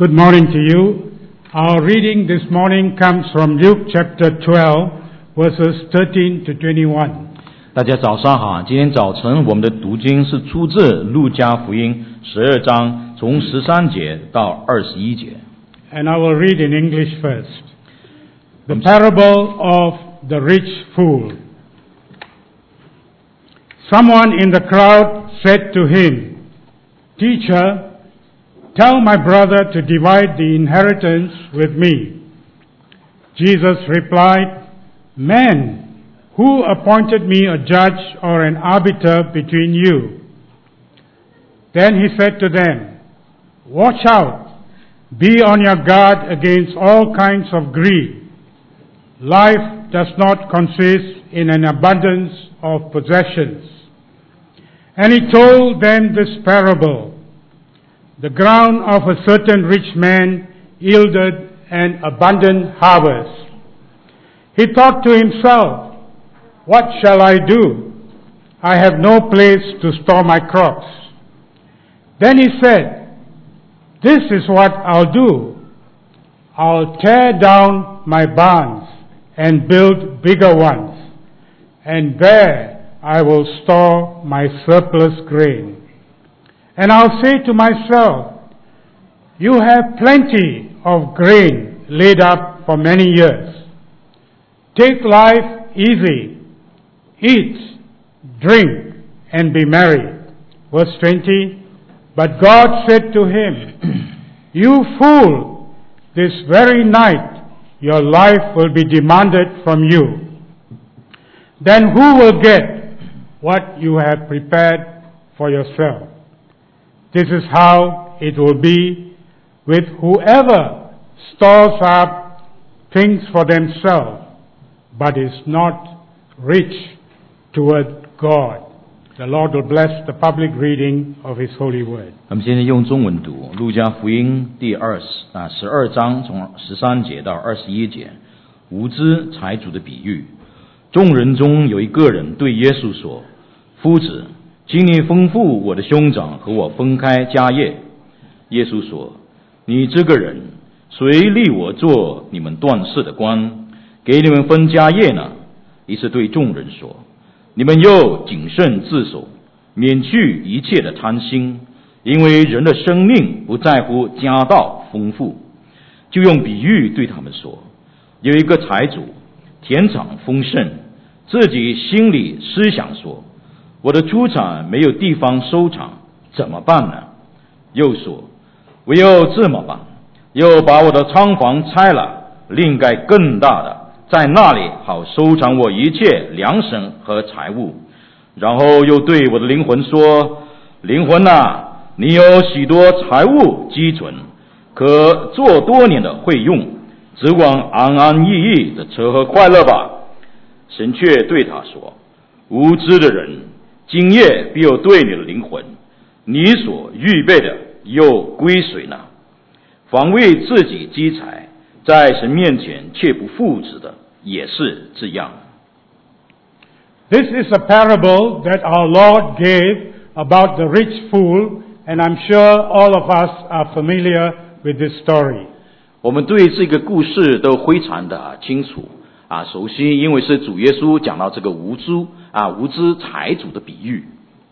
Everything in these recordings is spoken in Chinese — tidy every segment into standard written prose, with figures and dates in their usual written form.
Good morning to you. Our reading this morning comes from Luke chapter 12, verses 13 to 21. 大家早上好，今天早晨我们的读经是出自路加福音12章，从13节到21节。 And I will read in English first. The parable of the rich fool. Someone in the crowd said to him, "Teacher, tell my brother to divide the inheritance with me." Jesus replied, "Man, who appointed me a judge or an arbiter between you?" Then he said to them, "Watch out, be on your guard against all kinds of greed. Life does not consist in an abundance of possessions." And he told them this parable. The ground of a certain rich man yielded an abundant harvest. He thought to himself, "What shall I do? I have no place to store my crops." Then he said, "This is what I'll do. I'll tear down my barns and build bigger ones, and there I will store my surplus grain. And I'll say to myself, you have plenty of grain laid up for many years. Take life easy, eat, drink, and be merry." Verse 20, "But God said to him, you fool, this very night your life will be demanded from you. Then who will get what you have prepared for yourself? This is how it will be with whoever stores up things for themselves, but is not rich toward God." The Lord will bless the public reading of His holy word. 我们现在用中文读路加福音第12章，从13节到21节，无知财主的比喻。众人中有一个人对耶稣说：“夫子，请你吩咐我的兄长和我分开家业。”耶稣说：“你这个人，谁立我做你们断事的官，给你们分家业呢？”于是对众人说：“你们要谨慎自守，免去一切的贪心，因为人的生命不在乎家道丰富。”就用比喻对他们说：“有一个财主，田产丰盛，自己心里思想说，我的出产没有地方收藏，怎么办呢？又说，我要这么办，要把我的仓房拆了，另盖更大的，在那里好收藏我一切粮食和财物。然后又对我的灵魂说，灵魂啊，你有许多财物积存，可做多年的会用，只管安安逸逸的吃喝快乐吧。神却对他说，无知的人，今夜必有对你的灵魂，你所预备的又归谁呢？凡为自己积财，在神面前却不负责的，也是这样。 This is a parable that our Lord gave about the rich fool, and I'm sure all of us are familiar with this story. 我们对这个故事都非常的清楚熟悉，因为是主耶稣讲到这个无知财主的比喻。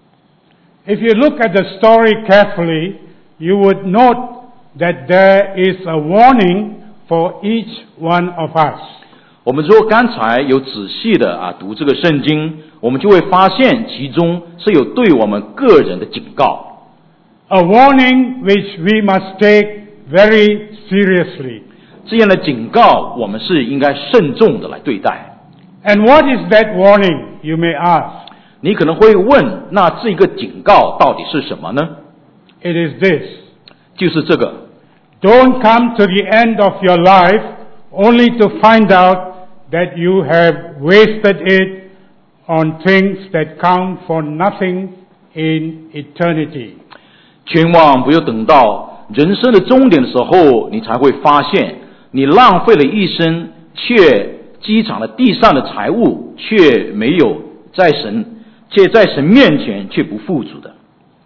If you look at the story carefully, you would note that there is a warning for each one of us. 我们如果刚才有仔细的读这个圣经，我们就会发现其中是有对我们个人的警告。 A warning which we must take very seriously. 这样的警告，我们是应该慎重的来对待。 And what is that warning, you may ask? 你可能会问，那这个警告到底是什么呢？ It is this. 就是这个。 Don't come to the end of your life only to find out that you have wasted it on things that count for nothing in eternity. 千万不要等到人生的终点的时候，你才会发现你浪费了一生，却积攒了地上的财物，却在神面前却不富足的。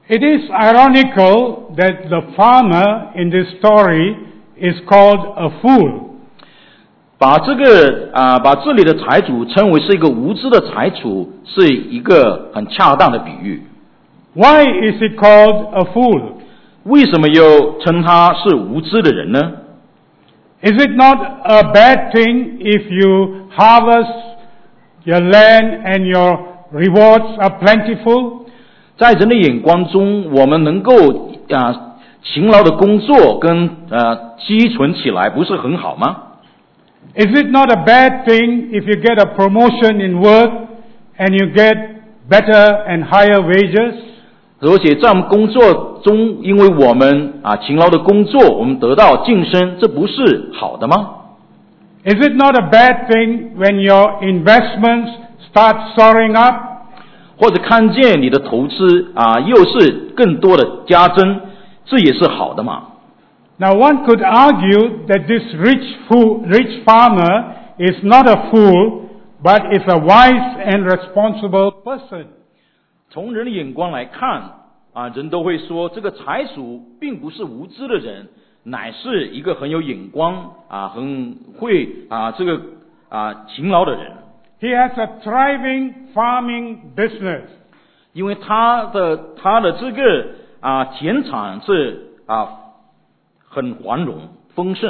It is ironical that the farmer in this story is called a fool. 把这里的财主称为是一个无知的财主，是一个很恰当的比喻。 Why is it called a fool? 为什么又称他是无知的人呢？ Is it not a bad thing if you harvest your land and your rewards are plentiful? 在人的眼光中，我们能够勤劳的工作跟积存起来，不是很好吗？ Is it not a bad thing if you get a promotion in work and you get better and higher wages? 而且在我们工作中，因为我们勤劳的工作，我们得到晋升，这不是好的吗？ Is it not a bad thing when your investments start soaring up? 或者看见你的投资又是更多的加增，这也是好的嘛？ Now one could argue that this rich farmer is not a fool, but is a wise and responsible person. 从人的眼光来看人都会说这个财主并不是无知的人，乃是一个很有眼光很会勤劳的人。 He has a thriving farming business. 因为他的这个田产是很繁荣丰盛。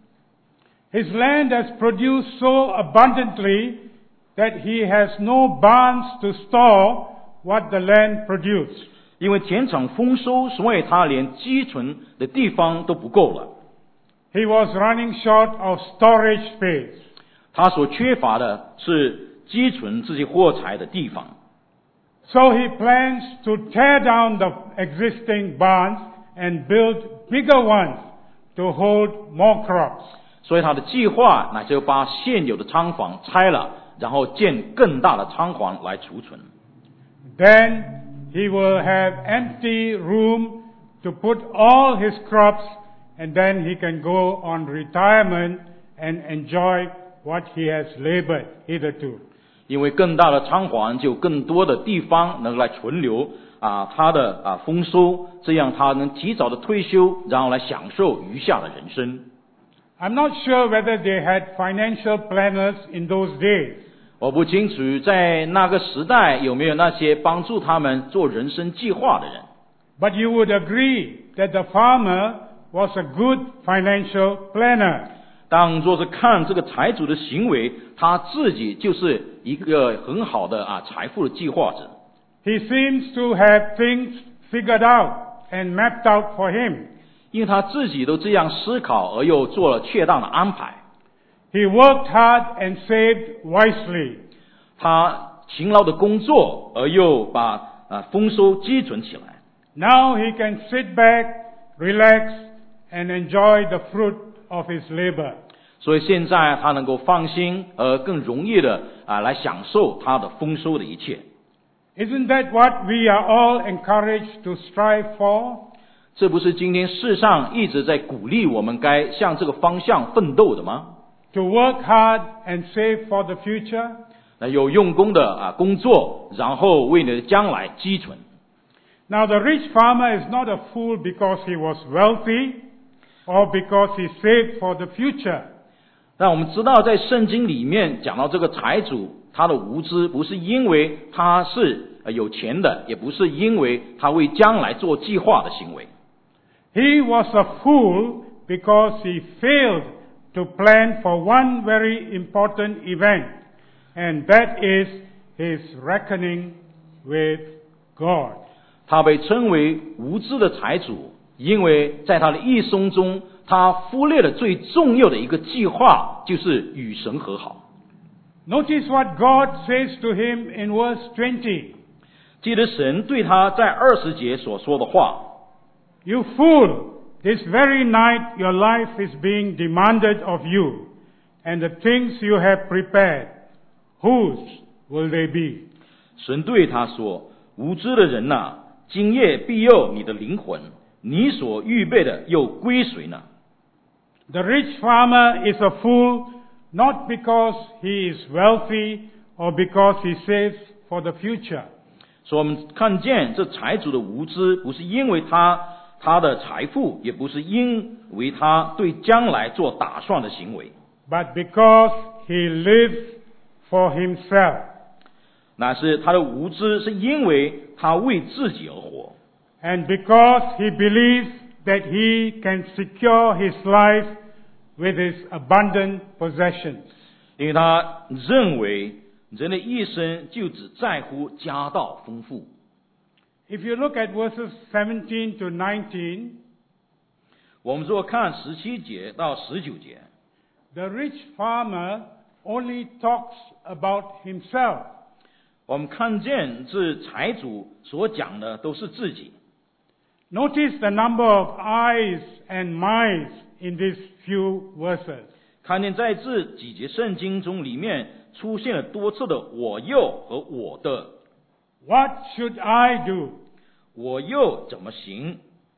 His land has produced so abundantly that he has no barns to store what the land produced. 因为田产丰收，所以他连积存的地方都不够了。 He was running short of storage space. 他所缺乏的是积存这些货财的地方。 So he plans to tear down the existing barns and build bigger ones to hold more crops. 所以他的计划乃就把现有的仓房拆了，然后建更大的仓房来储存。 Then he will have empty room to put all his crops, and then he can go on retirement and enjoy what he has labored hitherto. 因为更大的仓房就更多的地方能来存留他的丰收，这样他能提早的退休，然后来享受余下的人生。 I'm not sure whether they had financial planners in those days. 我不清楚在那个时代有没有那些帮助他们做人生计划的人。 But you would agree that the farmer was a good financial planner. 当作是看这个财主的行为，他自己就是一个很好的财富的计划者。 He seems to have things figured out and mapped out for him. 因为他自己都这样思考，而又做了确当的安排。 He worked hard and saved wisely. 他勤劳的工作，而又把丰收积存起来。 Now he can sit back, relax, and enjoy the fruit of his labor. 所以现在他能够放心，而更容易的来享受他的丰收的一切。 Isn't that what we are all encouraged to strive for? 这不是今天世上一直在鼓励我们该向这个方向奋斗的吗？ To work hard and save for the future? 有用功的工作，然后为你的将来积存。 Now the rich farmer is not a fool because he was wealthy or because he saved for the future. 但我们知道在圣经里面讲到这个财主，他的无知不是因为他是有钱的，也不是因为他为将来做计划的行为。 He was a fool because he failed to plan for one very important event, and that is his reckoning with God. 他被称为无知的财主，因为在他的一生中，他忽略了最重要的一个计划，就是与神和好。 Notice what God says to him in verse 20. 记得神对他在20节所说的话。 You fool, this very night your life is being demanded of you, and the things you have prepared, whose will they be? 神对他说：“无知的人呐，今夜必有你的灵魂，你所预备的又归谁呢？” The rich farmer is a fool not because he is wealthy or because he saves for the future. 所以我们看见这财主的无知，不是因为他的财富，也不是因为他对将来做打算的行为， but because he lives for himself. 乃是他的无知是因为他为自己而活， And because he believes that he can secure his life with his abundant possessions. 因为他认为人的一生就只在乎家道丰富。 If you look at verses 17 to 19, 我们如果看17节到19节， the rich farmer only talks about himself. 我们看见这财主所讲的都是自己。 Notice the number of I's and my's in these few verses. 看见在这几节圣经中里面出现了多次的我又和我的， What should I do? 我又怎么行？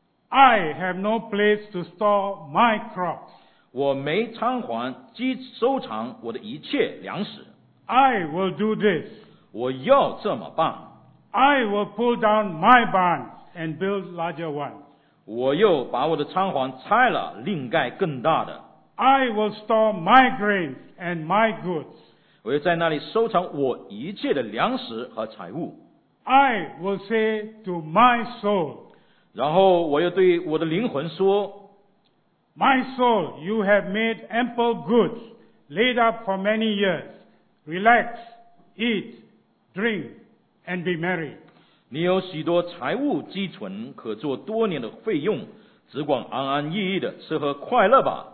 I have no place to store my crops. 我没仓还收藏我的一切粮食， I will do this. 我要这么办， I will pull down my barns and build larger ones. 我又把我的仓房拆了，另盖更大的， I will store my grains and my goods. 我又在那里收藏我一切的粮食和财物。 I will say to my soul, 然后我又对我的灵魂说， My soul, you have made ample goods, laid up for many years. Relax, eat, drink, and be merry. 你有许多财物积存，可做多年的费用，只管安安逸逸的吃喝快乐吧。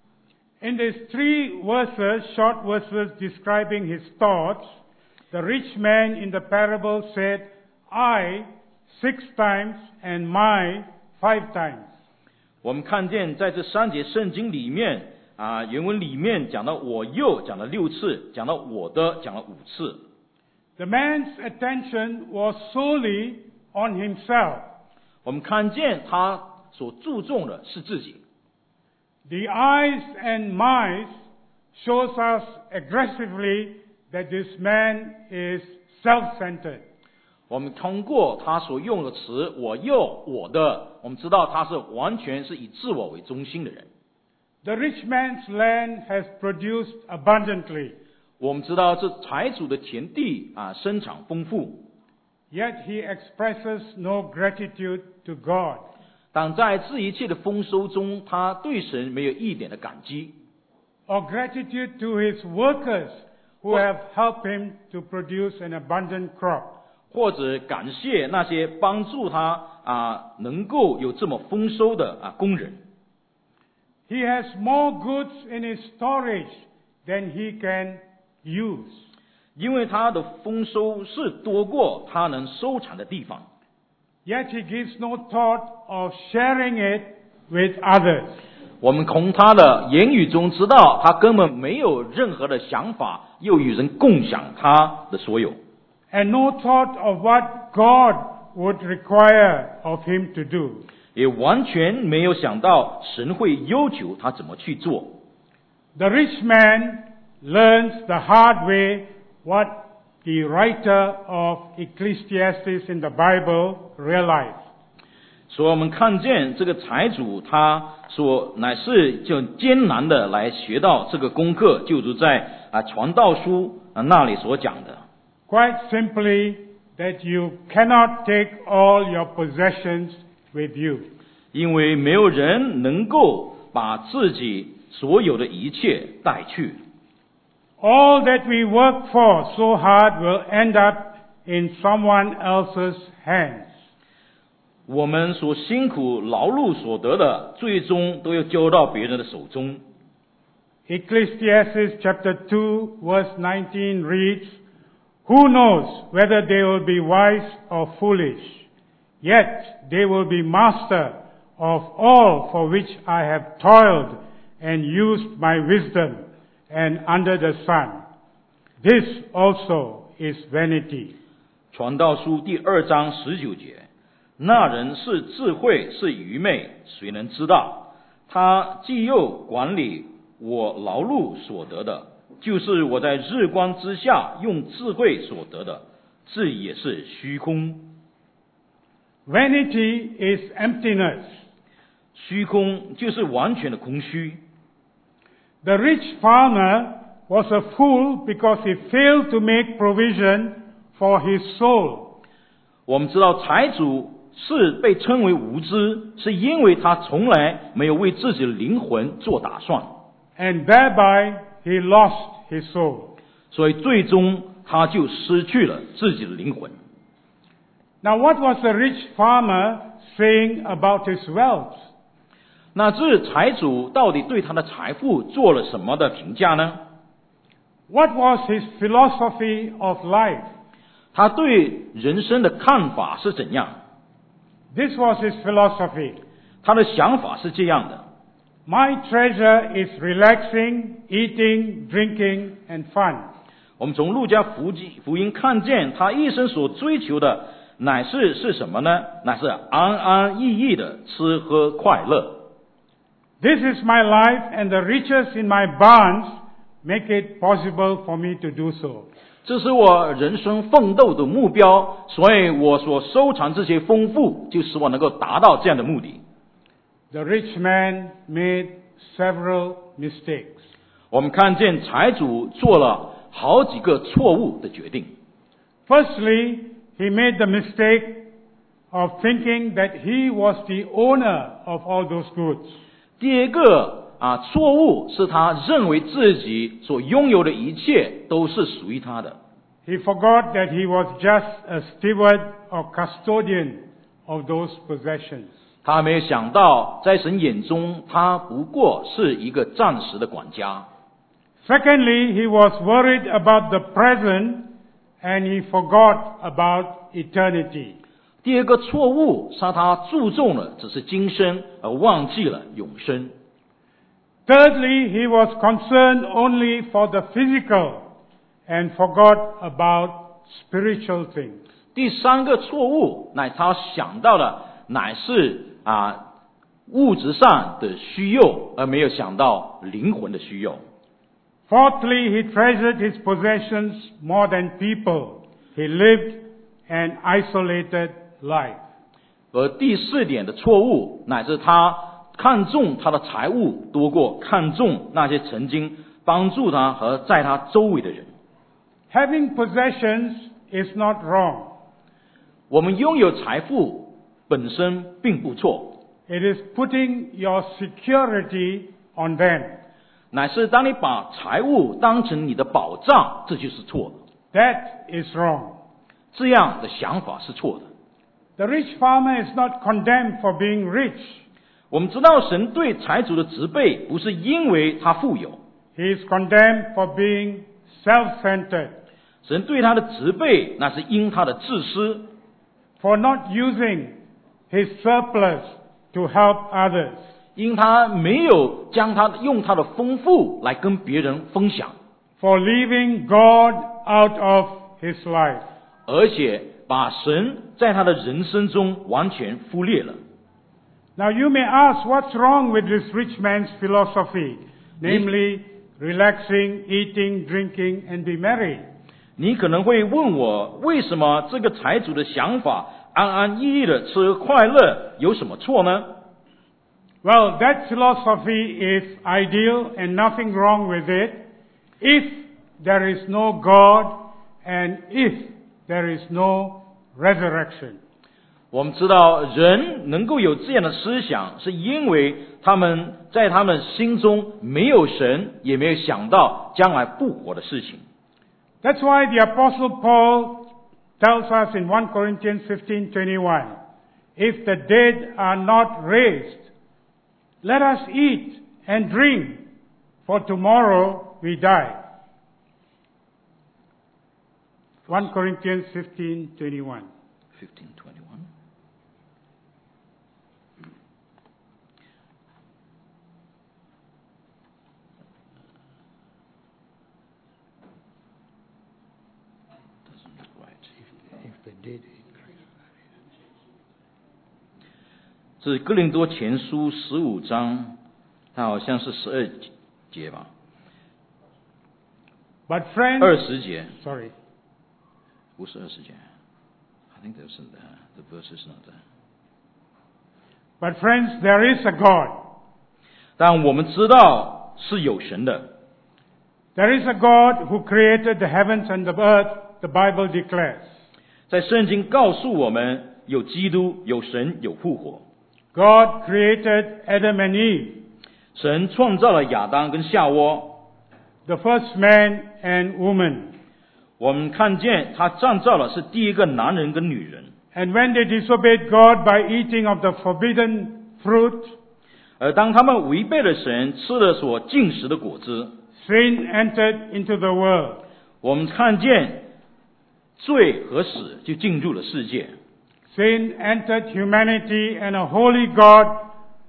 In these three verses, short verses describing his thoughts, the rich man in the parable said, I 6 times and my 5 times. 我们看见在这3节圣经里面原文里面讲到我又讲了6次，讲到我的讲了5次。 The man's attention was solely on himself. 我们看见他所注重的是自己。 The I's and my's shows us aggressively that this man is self-centered. 我们通过他所用的词我又我的，我们知道他是完全是以自我为中心的人。 The rich man's land has produced abundantly. 我们知道这财主的田地生产丰富， Yet he expresses no gratitude to God. 但在这一切的丰收中，他对神没有一点的感激， Or gratitude to his workers who have helped him to produce an abundant crop. 或者感谢那些帮助他能够有这么丰收的工人。 He has more goods in his storage than he can use. 因为他的丰收是多过他能收藏的地方， Yet he gives no thought of sharing it with others. 我们从他的言语中知道，他根本没有任何的想法，又与人共享他的所有， And no thought of what God would require of him to do. 也完全没有想到神会要求他怎么去做。 The rich man learns the hard way what the writer of Ecclesiastes in the Bible realized. 所以我们看见这个财主他所乃是就艰难的来学到这个功课，就如在传道书那里所讲的， Quite simply, that you cannot take all your possessions with you. 因为没有人能够把自己所有的一切带去。 All that we work for so hard will end up in someone else's hands. 我们所辛苦劳碌所得的，最终都要交到别人的手中。 Ecclesiastes chapter 2 verse 19 reads, Who knows whether they will be wise or foolish? Yet they will be master of all for which I have toiled and used my wisdom and under the sun. This also is vanity. 传道书第2章19节，那人是智慧是愚昧，谁能知道？他既又管理我劳碌所得的，就是我在日光之下用智慧所得的， 这也是虚空。 Vanity is emptiness. 虚空就是完全的空虚。 The rich farmer was a fool because he failed to make provision for his soul. 我们知道财主是被称为无知，是因为他从来没有为自己的灵魂做打算， And thereby he lost his soul. 所以最终他就失去了自己的灵魂。 Now what was the rich farmer saying about his wealth? 那这财主到底对他的财富做了什么的评价呢？ What was his philosophy of life? 他对人生的看法是怎样？ This was his philosophy. 他的想法是这样的： My treasure is relaxing, eating, drinking, and fun. 我们从路加福音看见他一生所追求的乃是什么呢？乃是安安逸逸的吃喝快乐。 This is my life, and the riches in my barns make it possible for me to do so. 这是我人生奋斗的目标，所以我所收藏这些丰富，就使我能够达到这样的目的。 The rich man made several mistakes. 我们看见财主做了好几个错误的决定。 Firstly, he made the mistake of thinking that he was the owner of all those goods. 第一个错误是他认为自己所拥有的一切都是属于他的。 He forgot that he was just a steward or custodian of those possessions. 他没有想到，在神眼中，他不过是一个暂时的管家。 Secondly, he was worried about the present and he forgot about eternity. 第二个错误是他注重了只是今生，而忘记了永生。 Thirdly, he was concerned only for the physical and forgot about spiritual things. 第三个错误乃他想到的乃是物质上的需要，而没有想到灵魂的需要。 Fourthly, he treasured his possessions more than people. He lived an isolated life. 而第四点的错误乃是他看重他的财物多过看重那些曾经帮助他和在他周围的人。 Having possessions is not wrong. 我们拥有财富本身并不错， It is putting your security on them. 乃是当你把财物当成你的保障，这就是错的。 That is wrong. 这样的想法是错的。 The rich farmer is not condemned for being rich. 我们知道神对财主的责备不是因为他富有， He is condemned for being self-centered, 神对他的责备那是因他的自私， for not using his surplus to help others. 因他没有用他的丰富来跟别人分享， For leaving God out of his life. 而且把神在他的人生中完全忽略了。 Now you may ask, what's wrong with this rich man's philosophy? Namely, relaxing, eating, drinking, and be merry. 你可能会问我，为什么这个财主的想法安安逸逸的吃喝快乐有什么错呢？ Well, that philosophy is ideal and nothing wrong with it if there is no God and if there is no resurrection. 我们知道人能够有这样的思想，是因为他们在他们心中没有神，也没有想到将来复活的事情。 That's why the Apostle Paul tells us in 1 Corinthians 15:21, if the dead are not raised, let us eat and drink, for tomorrow we die. 1 Corinthians 15:21. 15:21. Doesn't look right. If the dead 是哥林多前书15章，它好像是12节吧 But friends, ，20节。 sorry. 不是20节。I think there's the verse is not there. But friends, there is a God. 但我们知道是有神的， There is a God who created the heavens and the earth, the Bible declares. 在圣经告诉我们，有基督，有神，有复活。 God created Adam and Eve, 神创造了亚当跟夏娃， the first man and woman. 我们看见他创造了是第一个男人跟女人。 And when they disobeyed God by eating of the forbidden fruit, 而当他们违背了神，吃了所禁食的果子， sin entered into the world. 我们看见罪和死就进入了世界。 Sin entered humanity, and a holy God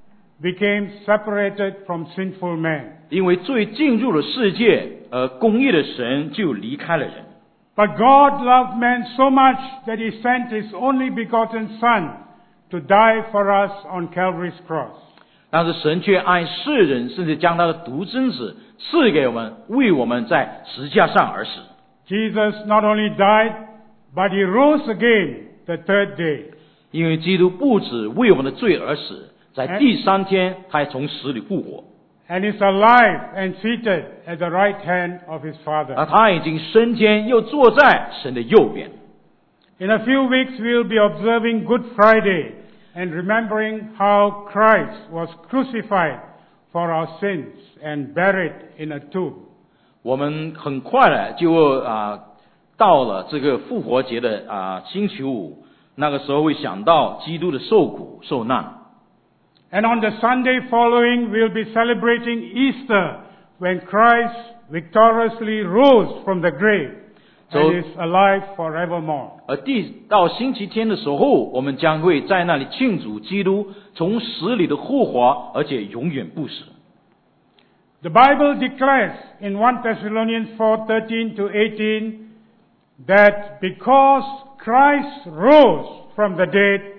became separated from sinful man. 因为罪进入了世界，而公义的神就离开了人。 But God loved man so much that He sent His only begotten Son to die for us on Calvary's cross. 但是神却爱世人，甚至将他的独生子赐给我们，为我们在十字架上而死。 Jesus not only died, but He rose again the third day. 因为基督不止为我们的罪而死，在第3天他还从死里复活。 And is alive and seated at the right hand of His Father. 而他已经升天，又坐在神的右边。 In a few weeks we will be observing Good Friday and remembering how Christ was crucified for our sins and buried in a tomb. 我们很快了就到了这个复活节的星期五，那个时候会想到基督的受苦受难。 And on the Sunday following, we'll be celebrating Easter, when Christ victoriously rose from the grave and is alive forevermore. 而到星期天的时候，我们将会在那里庆祝基督从死里的复活，而且永远不死。 The Bible declares in 1 Thessalonians 4:13 to 18 that because Christ rose from the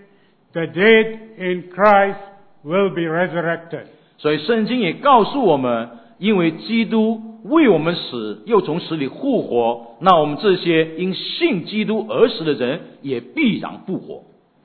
dead in Christ will be resurrected. 所以圣经也告诉我们，因为基督为我们死，又从死里复活，那我们这些因信基督而死的人，也必然复活。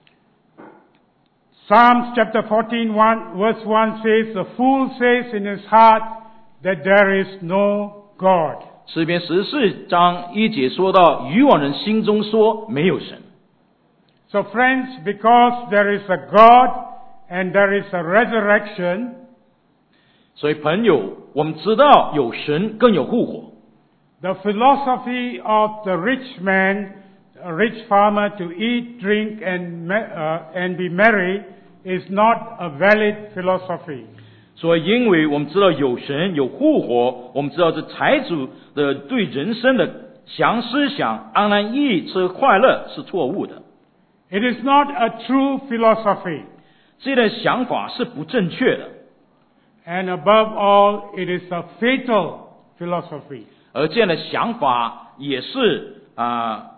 Psalms chapter 14, verse 1 says, "The fool says in his heart that there is no God." 诗篇14章1节说到，愚妄人心中说没有神。 So friends, because there is a God and there is a resurrection, 所以朋友，我们知道有神更有复活。 the philosophy of the rich man, a rich farmer, to eat, drink, and be merry is not a valid philosophy. 所以，因为我们知道有神有复活，我们知道这财主的对人生的思想安然逸意吃快乐是错误的。 It is not a true philosophy. 这类想法是不正确的， And above all, it is a fatal philosophy. 而这样的想法也是害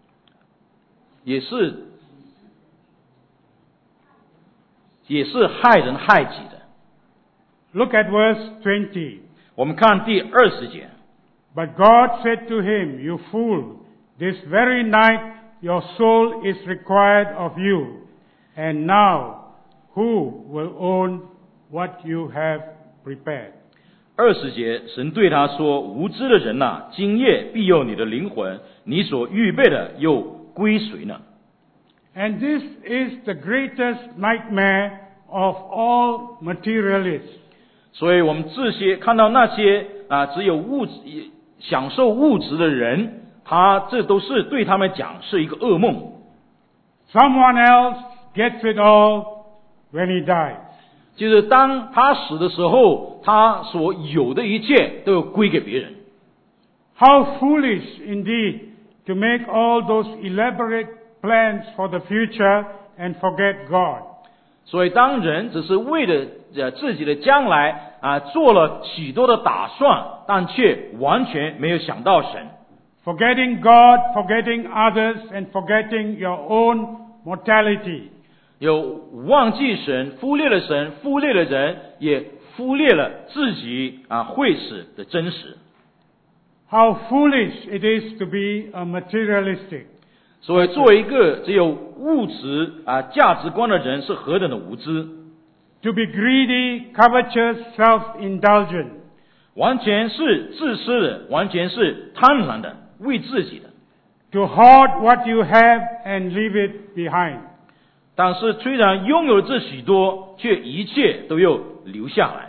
人害己的。 Look at verse 20. 我们看第20节。 But God said to him, "You fool, this very night your soul is required of you. And now, who will own what you have prepared?" 20节，神对他说：“无知的人呐，今夜必有你的灵魂，你所预备的又归谁呢？” And this is the greatest nightmare of all materialists. 所以我们这些看到那些只有享受物质的人，这都是对他们讲是一个噩梦。 Someone else gets it all when he dies. 就是当他死的时候，他所有的一切都要归给别人。 How foolish indeed to make all those elaborate plans for the future and forget God. 所以当人只是为了自己的将来做了许多的打算，但却完全没有想到神。 Forgetting God, forgetting others, and forgetting your own mortality. 有忘记神，忽略了神，忽略了人，也忽略了自己会死的真实。 How foolish it is to be a materialistic. 所以作为一个只有物质价值观的人是何等的无知。 To be greedy, covetous, self-indulgent. 完全是自私的，完全是贪婪的，为自己的。 To hoard what you have and leave it behind. 但是虽然拥有这许多，却一切都要留下来。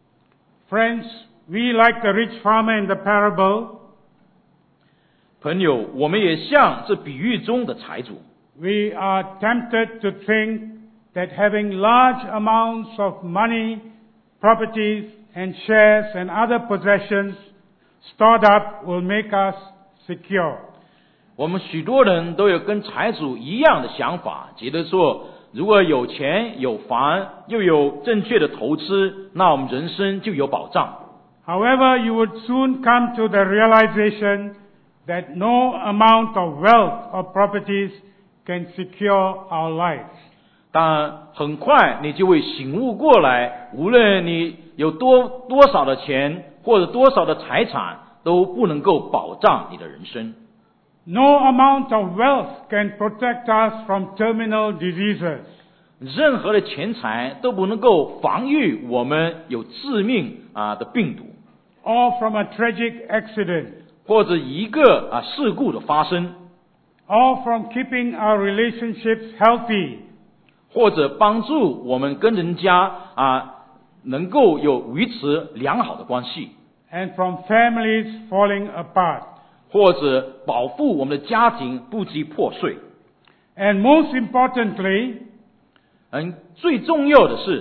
Friends, we like the rich farmer in the parable. 朋友，我们也像这比喻中的财主。 We are tempted to think that having large amounts of money, properties, and shares and other possessions stored up will make us secure. 我们许多人都有跟财主一样的想法，觉得说，如果有钱有房又有正确的投资，那我们人生就有保障。 However, you would soon come to the realization that no amount of wealth or properties can secure our lives. 但很快你就会醒悟过来，无论你有多少的钱或者多少的财产，都不能够保障你的人生。 No amount of wealth can protect us from terminal diseases. 任何的钱财都不能够防御我们有致命的病毒， or from a tragic accident, 或者一个事故的发生， or from keeping our relationships healthy, 或者帮助我们跟人家能够有维持良好的关系， and from families falling apart. 或者保护我们的家庭不致破碎。 And most importantly, 最重要的是，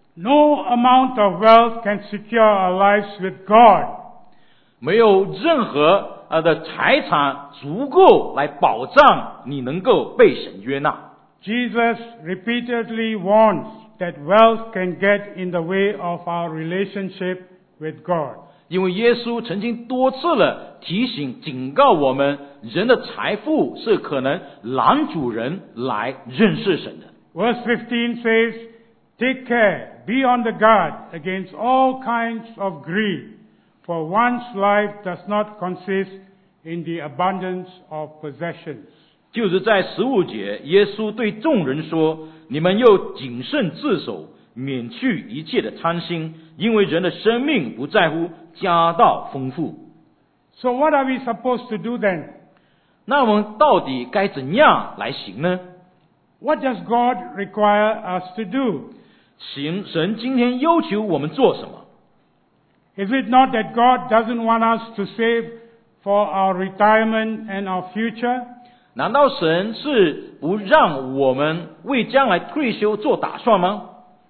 no amount of wealth can secure our lives with God. 没有任何的财产足够来保障你能够被神悦纳。 Jesus repeatedly warns that wealth can get in the way of our relationship with God. 因为耶稣曾经多次的提醒警告我们，人的财富是可能拦阻人来认识神的。 Verse 15 says, "Take care, be on the guard against all kinds of greed, for one's life does not consist in the abundance of possessions." 就是在15节，耶稣对众人说：“你们要谨慎自守，免去一切的贪心，因为人的生命不在乎家道丰富。” So what are we supposed to do then? 那我们到底该怎样来行呢？ What does God require us to do? 神今天要求我们做什么？ Is it not that God doesn't want us to save for our retirement and our future? 难道神是不让我们为将来退休做打算吗？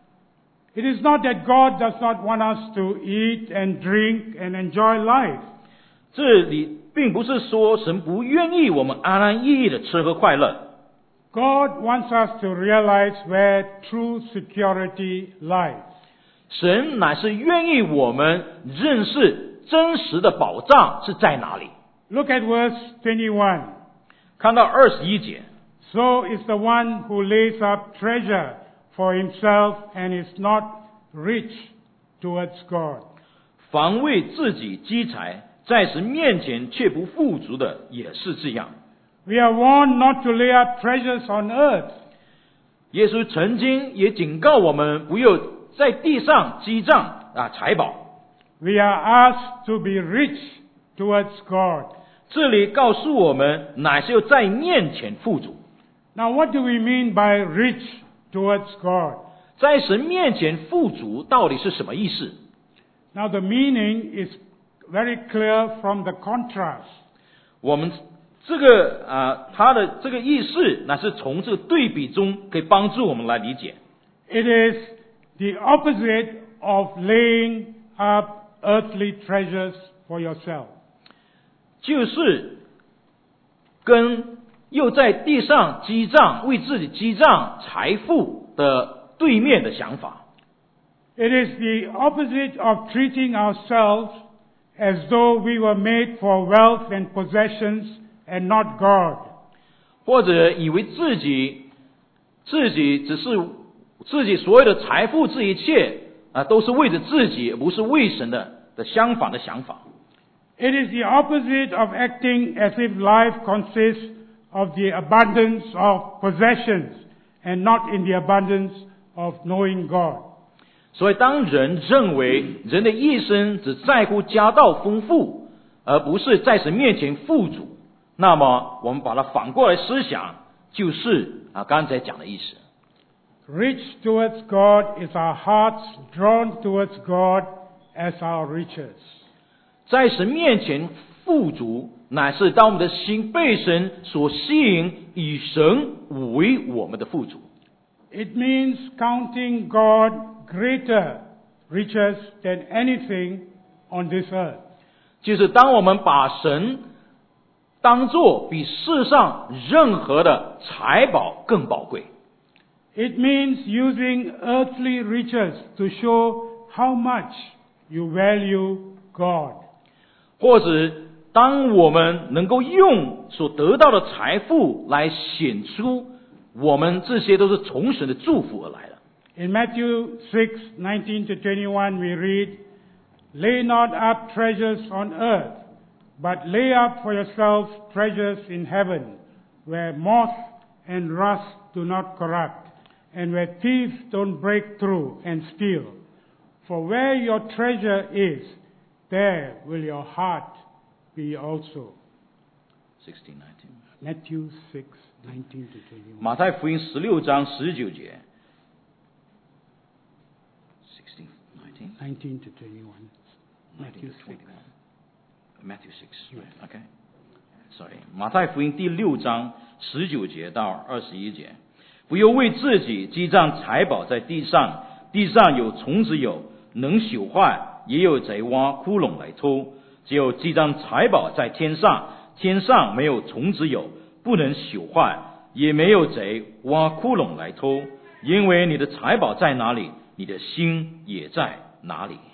It is not that God does not want us to eat and drink and enjoy life. 这里并不是说神不愿意我们安安逸逸的吃喝快乐。 God wants us to realize where true security lies. 神乃是愿意我们认识真实的保障是在哪里。 Look at verse 21. 看到21节， So is the one who lays up treasure for himself and is not rich towards God. 凡为自己积财，在神面前却不富足的，也是这样。 We are warned not to lay up treasures on earth. 耶稣曾经也警告我们，不要在地上积账财宝。 We are asked to be rich towards God. 这里告诉我们，乃是要在面前富足。 Now what do we mean by rich towards God? 在神面前富足到底是什么意思？ Now the meaning is very clear from the contrast. 我们这个它的这个意思，乃是从这个对比中可以帮助我们来理解。 It is the opposite of laying up earthly treasures for yourself. 就是跟又在地上积账，为自己积账财富的对面的想法。 It is the opposite of treating ourselves as though we were made for wealth and possessions and not God. 或者以为自己只是自己所有的财富，这一切都是为着自己，而不是为神的相反的想法。 It is the opposite of acting as if life consists of the abundance of possessions and not in the abundance of knowing God. 所以，当人认为人的一生只在乎家道丰富，而不是在神面前富足，那么我们把它反过来思想，就是刚才讲的意思。 Rich towards God is our hearts drawn towards God as our riches. 在神面前富足，乃是当我们的心被神所吸引，以神为我们的富足。 It means counting God greater riches than anything on this earth. 就是当我们把神当作比世上任何的财宝更宝贵。 It means using earthly riches to show how much you value God. 或者当我们能够用所得到的财富来显出我们这些都是从神的祝福而来的。 In Matthew 6:19 to 21 we read, "Lay not up treasures on earth, but lay up for yourselves treasures in heaven, where moth and rust do not corrupt, and where thieves don't break through and steal. For where your treasure is, there will your heart be also." 16:19 Matthew 6:19 to 21. 马太福音16章19节。 19 to 21. Matthew 6. Matthew 6. Okay. Sorry. 马太福音第6章19节到21节。不要为自己积攒财宝在地上，地上有虫子有，能朽坏，也有贼挖窟窿来偷。只有积攒财宝在天上，天上没有虫子有，不能朽坏，也没有贼挖窟窿来偷。因为你的财宝在哪里，你的心也在哪里。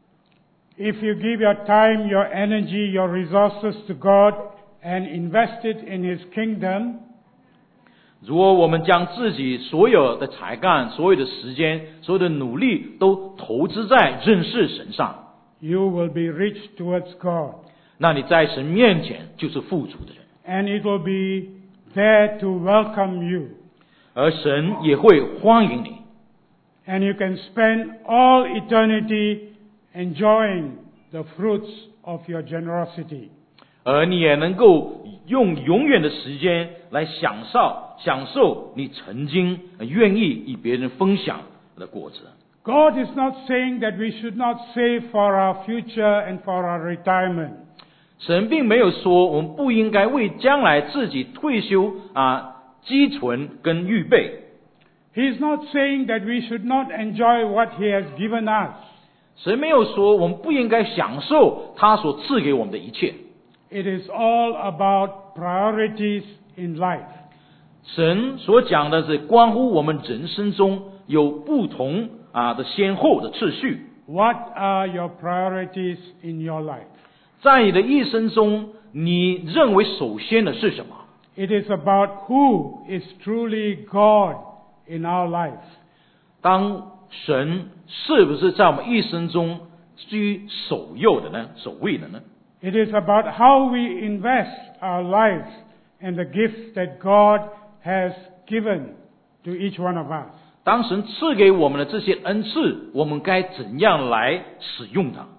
If you give your time, your energy, your resources to God and invest it in His kingdom, 如果我们将自己所有的才干、所有的时间、所有的努力都投资在认识神上， you will be rich towards God. 那你在神面前就是富足的人， And it will be there to welcome you. 而神也会欢迎你。 And you can spend all eternity enjoying the fruits of your generosity. 而你也能够用永远的时间来享受你曾经愿意与别人分享的果子。 God is not saying that we should not save for our future and for our retirement. 神并没有说我们不应该为将来自己退休积存跟预备。 He is not saying that we should not enjoy what He has given us. 神没有说我们不应该享受他所赐给我们的一切。 It is all about priorities in life. 神所讲的是关乎我们人生中有不同的先后的次序。 What are your priorities in your life? 在你的一生中，你认为首先的是什么？ It is about who is truly God in our life. 当神是不是在我们一生中居首位的呢？ It is about how we invest our lives and the gifts that God has given to each one of us. 当神赐给我们的这些恩赐，我们该怎样来使用它？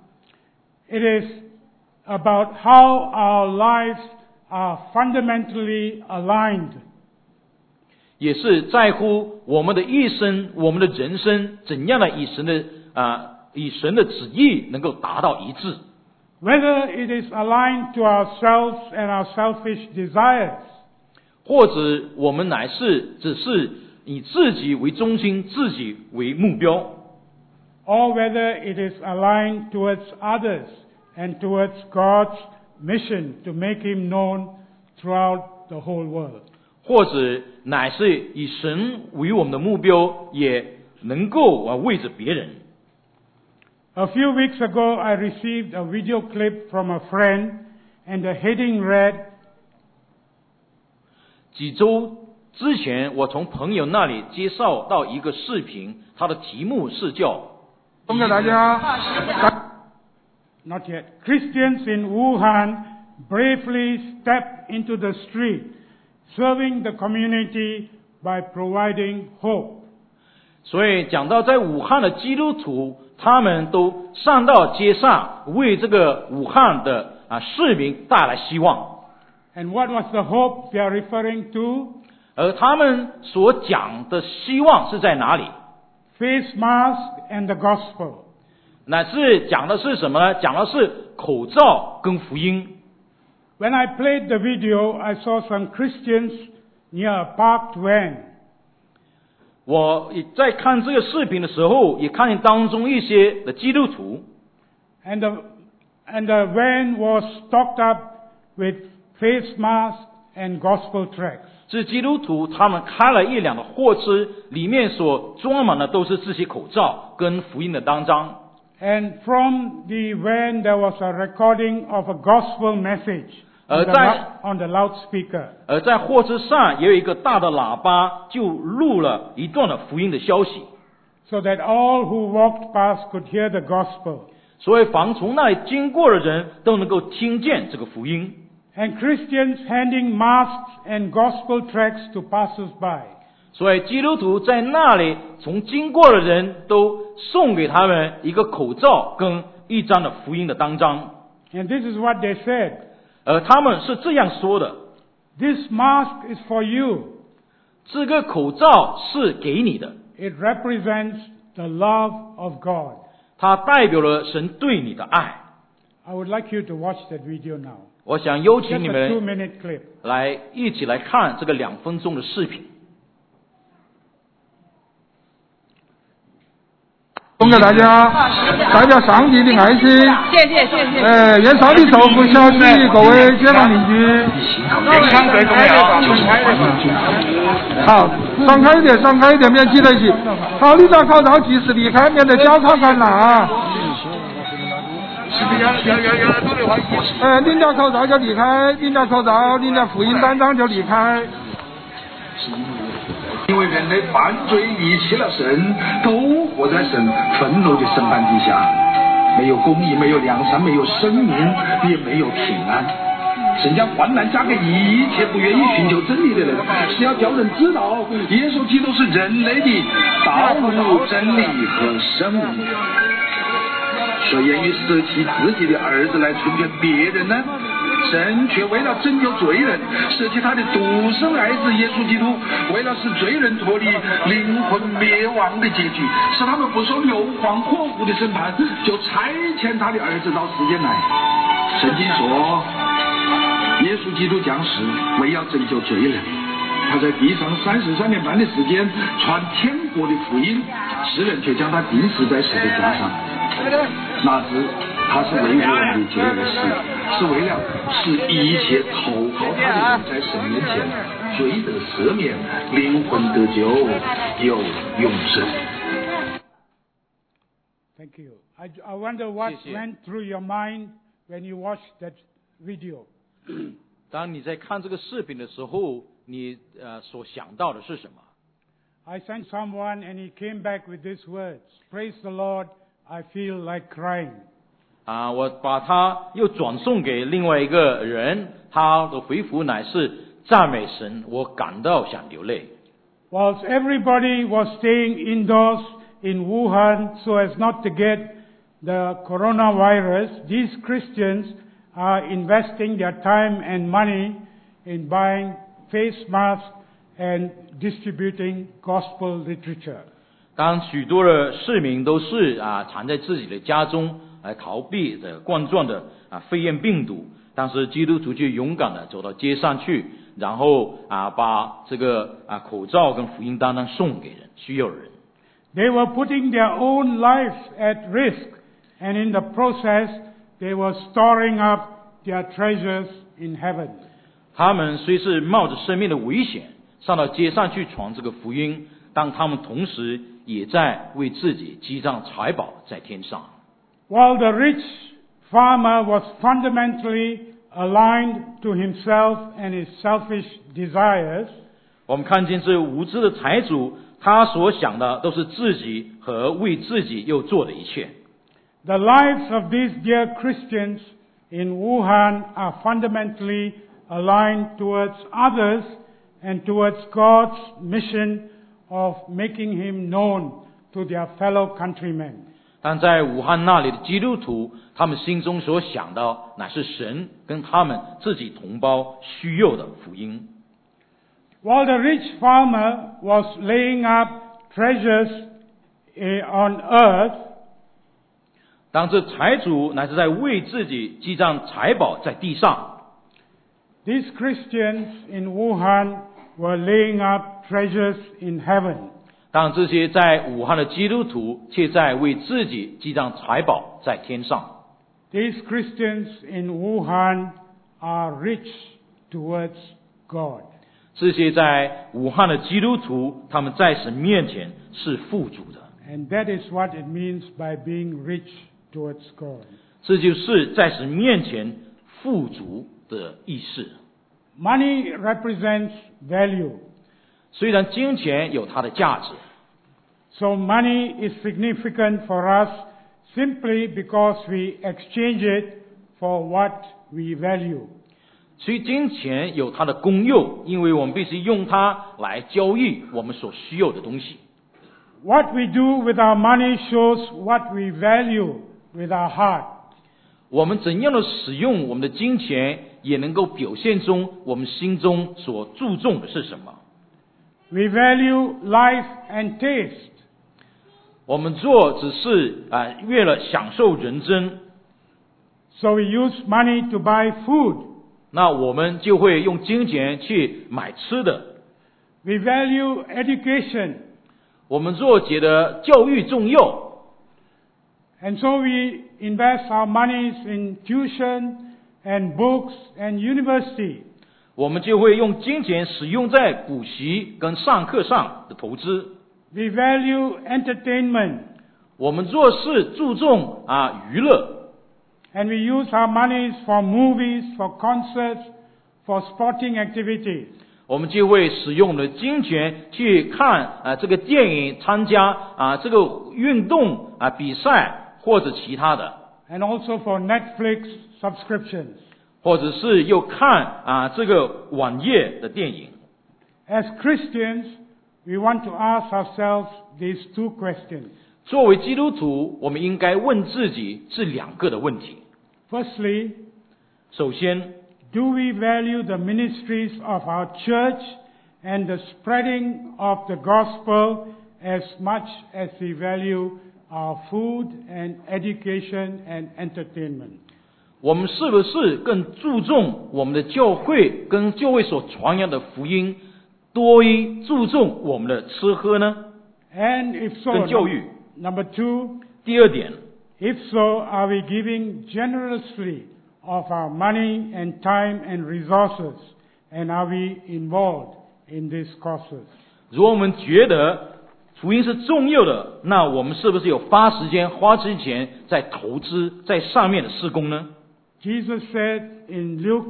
It is about how our lives are fundamentally aligned. 也是在乎我们的一生，我们的人生怎样的与神的旨意能够达到一致。 Whether it is aligned to ourselves and our selfish desires, 或者我们只是以自己为中心，自己为目标， or whether it is aligned towards others and towards God's mission to make Him known throughout the whole world. 或者乃是以神为我们的目标，也能够为着别人。 A few weeks ago, I received a video clip from a friend, and the heading read, 几周之前，我从朋友那里接受到一个视频，它的题目是叫“ 送给大家 Not yet. Christians in Wuhan bravely stepped into the street, serving the community by providing hope. 所以讲到在武汉的基督徒，他们都上到街上，为这个武汉的市民带来希望。 And what was the hope they are referring to? 而他们所讲的希望是在哪里？ Face mask and the gospel. 乃是讲的是什么呢？讲的是口罩跟福音。 When I played the video, I saw some Christians near a parked van. 我也在看这个视频的时候，也看见当中一些的基督徒， And the van was stocked up with face masks and gospel tracts. 是基督徒，他们开了一辆的货车，里面所装满的都是这些口罩跟福音的单张。 And from the van there was a recording of a gospel message on the loudspeaker. 而在货车上也有一个大的喇叭，就录了一段的福音的消息， So that all who walked past could hear the gospel. 所以凡从那里经过的人都能够听见这个福音。 And Christians handing masks and gospel tracts to passers-by. 所以基督徒在那里从经过的人都送给他们一个口罩跟一张的福音的单张。 And this is what they said. 而他们是这样说的： This mask is for you. 这个口罩是给你的， It represents the love of God. 它代表了神对你的爱。 I would like you to watch that video now. 我想邀请 Just 你 a 们 2-minute clip. 来一起来看这个2分钟的视频。 送给大家，代表上帝的爱心。 谢谢。 愿上帝祝福小区各位街坊邻居。 健康最重要。 好，闪开一点，免挤在一起。好，你戴口罩及时离开，免得交叉感染啊。领掉口罩就离开，领掉口罩，领掉福音单张就离开。 因为人类犯罪离弃了神，都活在神愤怒的审判底下，没有公义，没有良善，没有生命，也没有平安。神将患难加给一切不愿意寻求真理的人，是要叫人知道耶稣基督是人类的道路、真理和生命。谁愿意舍弃自己的儿子来成全别人呢？神却为了拯救罪人，舍弃他的独生儿子耶稣基督，为了使罪人脱离灵魂灭亡的结局，使他们不受硫磺火湖的审判，就差遣他的儿子到世间来。圣经说，耶稣基督降世为要拯救罪人，他在地上33年半的时间传天国的福音，世人却将他钉死在十字架上。那时他是为我们的罪而死，是为了使一切投靠他的人在神面前罪得赦免，灵魂得救，有永生。 Thank you. I wonder what went through your mind when you watched that video. 当你在看这个视频的时候，你所想到的是什么？ I sent someone and he came back with these words. Praise the Lord, I feel like crying. 我把它又转送给另外一个人，他的回复乃是赞美神，我感到想流泪。 Whilst everybody was staying indoors in Wuhan so as not to get the coronavirus, these Christians are investing their time and money in buying face masks and distributing gospel literature. 当许多的市民都是藏在自己的家中来逃避的冠状的肺炎病毒，但是基督徒就勇敢的走到街上去，然后把这个口罩跟福音单单送给人需要的人。 They were putting their own lives at risk, and in the process, they were storing up their treasures in heaven. 他们虽是冒着生命的危险上到街上去传这个福音，但他们同时也在为自己积攒财宝在天上。 While the rich farmer was fundamentally aligned to himself and his selfish desires, 我们看见这无知的财主，他所想的都是自己和为自己又做的一切。 the lives of these dear Christians in Wuhan are fundamentally aligned towards others and towards God's mission of making him known to their fellow countrymen. 但在武汉那里的基督徒，他们心中所想的乃是神跟他们自己同胞需要的福音。 While the rich farmer was laying up treasures on earth, 当这财主乃是在为自己积攒财宝在地上， these Christians in Wuhan were laying up treasures in heaven. 当这些在武汉的基督徒却在为自己积攒财宝在天上。 These Christians in Wuhan are rich towards God. 这些在武汉的基督徒，他们在神面前是富足的。 And that is what it means by being rich towards God. 这就是在神面前富足的意思。 Money represents value. 虽然金钱有它的价值， So money is significant for us simply because we exchange it for what we value. 所以金钱有它的功用，因为我们必须用它来交易我们所需要的东西。 What we do with our money shows what we value with our heart. 我们怎样的使用我们的金钱，也能够表现出我们心中所注重的是什么。 We value life and taste. 我们做只是为了享受人生， So we use money to buy food. 那我们就会用金钱去买吃的。 We value education. 我们做觉得教育重要， And so we invest our monies in tuition and books and university. 我们就会用金钱使用在补习跟上课上的投资。 We value entertainment. 我们做事注重娱乐， And we use our monies for movies, for concerts, for sporting activities. 我们就会使用我们的金钱去看这个电影，参加这个运动比赛或者其他的， And also for Netflix subscriptions. 或者是又看这个网页的电影。 As Christians, we want to ask ourselves these two questions. 作为基督徒，我们应该问自己这两个的问题。 Firstly, 首先， do we value the ministries of our church and the spreading of the gospel as much as we value our food and education and entertainment? 我们是不是更注重我们的教会跟教会所传扬的福音，多于注重我们的吃喝呢？ And if so, 跟教育。 number two, 第二点， if so, are we giving generously of our money and time and resources? And are we involved in these causes? 如果我们觉得福音是重要的，那我们是不是有花时间、花钱在投资在上面的事工呢？ Jesus said in Luke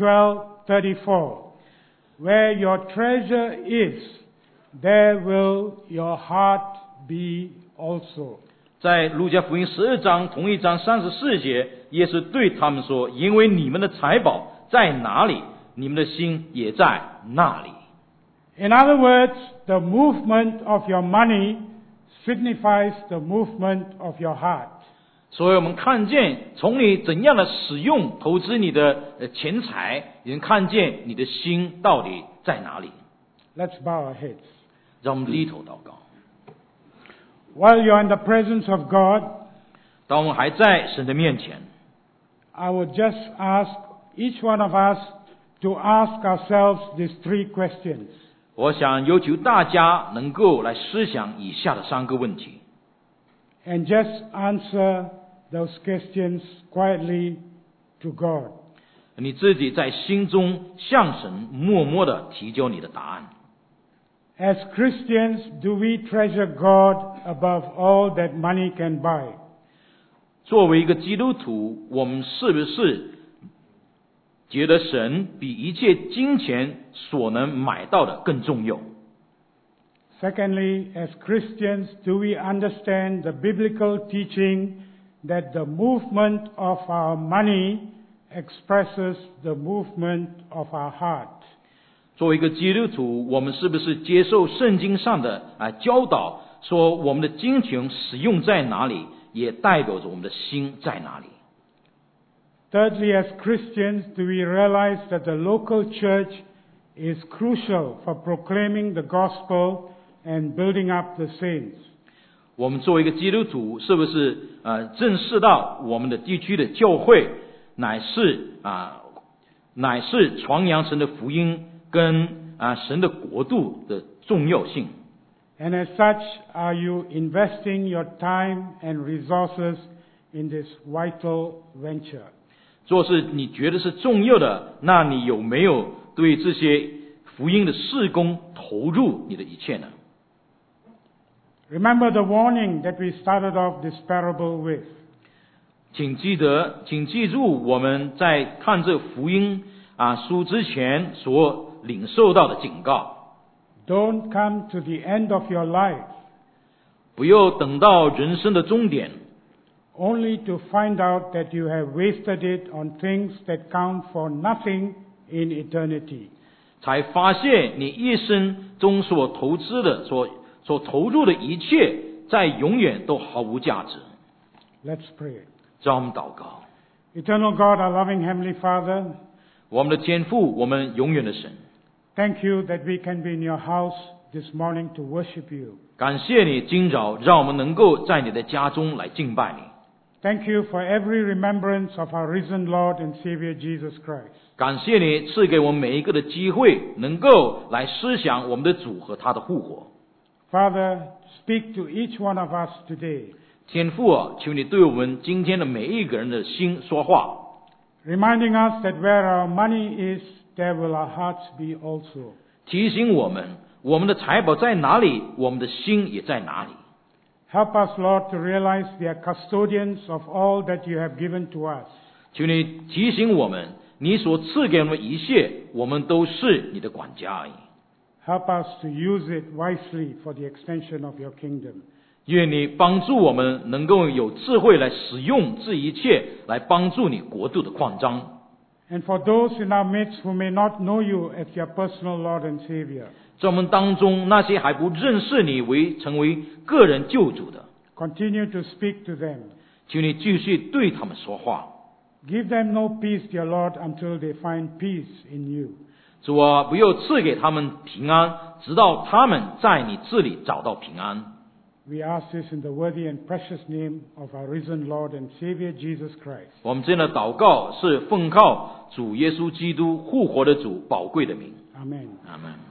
12:34, "Where your treasure is, there will your heart be also." 在路加福音12章同一章34节，耶稣对他们说：“因为你们的财宝在哪里，你们的心也在那里。” In other words, the movement of your money signifies the movement of your heart. 所以我们看见，从你怎样的使用投资你的钱财，也能看见你的心到底在哪里。 Let's bow our heads. 让我们低头祷告。 While you're in the presence of God, 当我们还在神的面前， I would just ask each one of us to ask ourselves these three questions. 我想要求大家能够来思想以下的3个问题， And just answer those questions quietly to God. 你自己在心中向神默默地提交你的答案。 As Christians, do we treasure God above all that money can buy? 作为一个基督徒，我们是不是觉得神比一切金钱所能买到的更重要？ Secondly, as Christians, do we understand the biblical teaching that the movement of our money expresses the movement of our heart? 作为一个基督徒，我们是不是接受圣经上的教导，说我们的金钱使用在哪里，也代表着我们的心在哪里。 Thirdly, as Christians, do we realize that the local church is crucial for proclaiming the gospel and building up the saints? 我们作为一个基督徒，是不是正视到我们的地区的教会乃是传扬神的福音跟神的国度的重要性？ And as such, are you investing your time and resources in this vital venture? 若是你觉得是重要的，那你有没有对这些福音的事工投入你的一切呢？ Remember the warning that we started off this parable with. 请记住我们在看这福音书之前所领受到的警告。 Don't come to the end of your life 不要等到人生的终点， only to find out that you have wasted it on things that count for nothing in eternity. 才发现你一生中所投资的、所投入的一切，在永远都毫无价值。 Let's pray. 让我们祷告。 Eternal God, our loving Heavenly Father, 我们的天父，我们永远的神， thank you that we can be in your house this morning to worship you. 感谢你今早让我们能够在你的家中来敬拜你。 Thank you for every remembrance of our risen Lord and Savior Jesus Christ. 感谢你赐给我们每一个的机会，能够来思想我们的主和他的复活。 Father, speak to each one of us today, 天父求你对我们今天的每一个人的心说话， reminding us that where our money is, there will our hearts be also. 提醒我们，我们的财宝在哪里，我们的心也在哪里。 Help us, Lord, to realize we are custodians of all that you have given to us. 求你提醒我们，你所赐给我们一切，我们都是你的管家而已。 Help us to use it wisely for the extension of your kingdom. 愿你帮助我们能够有智慧来使用这一切，来帮助你国度的扩张。 And for those in our midst who may not know you as your personal Lord and Savior, 在我们当中，那些还不认识你成为个人救主的， continue to speak to them. 求你继续对他们说话。 Give them no peace, dear Lord, until they find peace in you. 主啊，不要赐给他们平安，直到他们在你这里找到平安。 We ask this in the worthy and precious name of our risen Lord and Savior Jesus Christ. 我们这样的祷告是奉靠主耶稣基督复活的主宝贵的名。 Amen. 阿们。